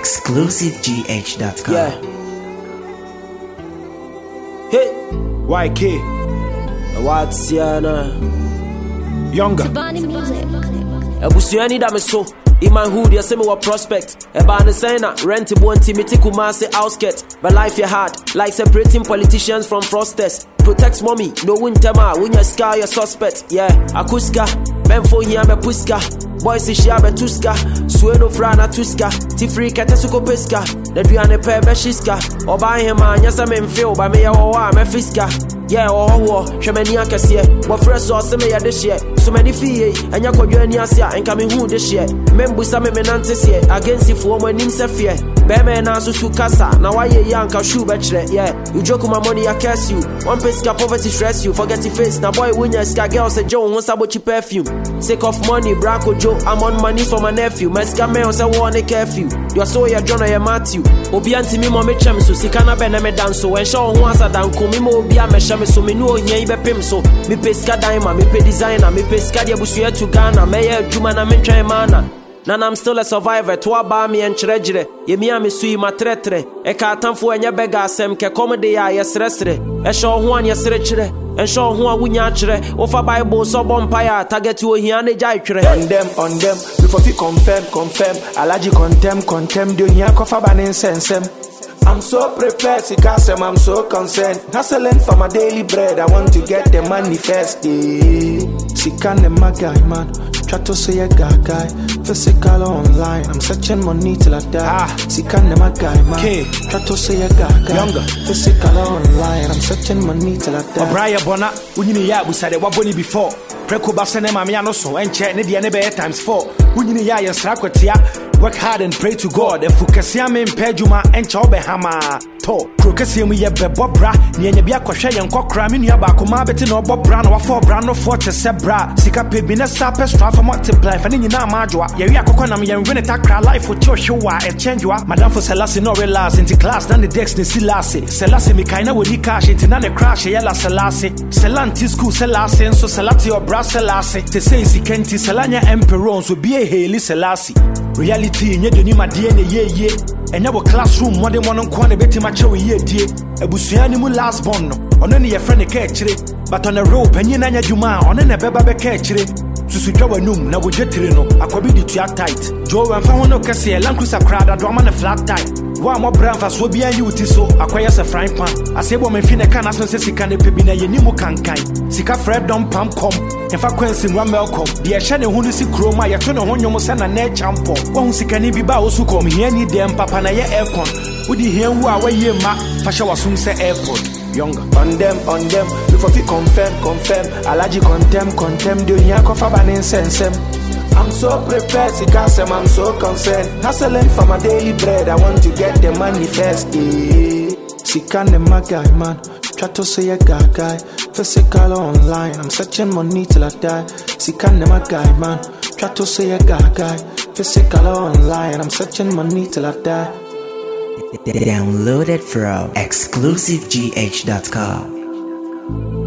ExclusiveGH.com. Yeah. Hey, YK. What's yana? Younger. Ebusuani da me so. In my hood, you say me wa prospect. Eba ne say na rent bonti me tiku Kumasi outskirt. But life you hard, like separating politicians from fraudsters. Protect mommy, no wintema. When you scar your suspect, yeah. Akuska, Benfo here me puska. Boys is shia be tuska. Sueno frana tuska. Tifri kete suko peska. The duane pe be shiska. Oba hema nyasa me mfeel, ba me ya wa me fiska. Yeah, oh, Shamani Akasia, what fresh or some ya this year. So many fee, and Yakoyani Asia, and coming who this year. Membu Same Menantes here, against if woman in Safia. Bearman answers to Casa, now I young shoe bachelor, yeah. You joke my money, I curse you. One pesca poverty stress you, forget your face. Now, boy, when you scar girls, a Joe wants about your perfume. Sake of money, Branco Joe, I'm on money for my nephew. Mesca males, I want a curfew. You're so your John or Matthew. Obianti Mimo Mecham, so Sikana Bename Danso, and show once a down Kumimo Bia Mesham. So me know nye be pim so me pesca diamond me pe designer me pesca dia busuya to Ghana me ya juma na me twan mana na I'm still a survivor to aba me enkyeregyere ye me sui matretre e ka atamfo enye bega asem ke comedy ya yesresre e show ho an yesrekyere and show ho a wunya kyere ofa bible so bompire target ohia na jai twere On them before we confirm alaji contem do hia kofa banen sensem. I'm so prepared, I'm so concerned. Hustling for my daily bread, I want to get the money first. She can't my guy, man. Try to say a guy. Physical or online, I'm searching money till I die. She can't my guy, man. Try to say a guy. Younger. Physical or online, I'm searching money till I die. Brian Bona, Unini ya, we said what bonny before. Preco Bassane Mamiano so, and check the NB times 4. Unini ya, and Srakwatia. Work hard and pray to God. If Fukasiam in Pejuma and Chobe Hama to Crocasium, we have Bobra, Niabia Kosha and Kokram in Yabakuma, Betin or Bob Brown or 4 Brown or Fortress Sebra, Sika Pibina Sapper, Strafa multiply, and in Namajua, Yaria Kokonami and Renata life for Joshua and Changewa, Madame for Selassie no relax into class than the Dexter Selassie, Selassie Mikaina with the cash into none crash, Yella Selassie, Selanti school Selassie, and so Selati or Brass Selassie, to say Sikenti Selania Emperons will be a Haley Selassie. Reality in your Nima DNA, ye, and our classroom, more than one on corner betting my show ye, dear. A Busianimu last born, on only a friend a catchery, but on a rope and Yanaya Juma, on a beba catchery. Susujawa num, now we get trino, a quabidi to your tight. Joe and Fawano Cassia, Lancusa crowd, a drum and a flat tie. One more breakfast will be a uti so acquires a frying pan. I say, woman, Fina can as says he can pebina Yenimu cankai. Sika Fred don't pump come. If I quench in one melcom, the Ashana who is chroma, ya turn on your mosan and net champo. One sikani biba also come here, any damn papana aircon. Would you hear who are ye ma? Fasha was soon say airport. Younger. On them, before we confirm, alaji contem do hia kofa banen sensem. I'm so prepared, I'm so concerned. Hustling for my daily bread, I want to get the money first. She can't my guy, man. Try to say a guy. Physical or online, I'm searching money till I die. She can't my guy, man. Try to say a guy. Physical or online, I'm searching money till I die. Download it from ExclusiveGH.com.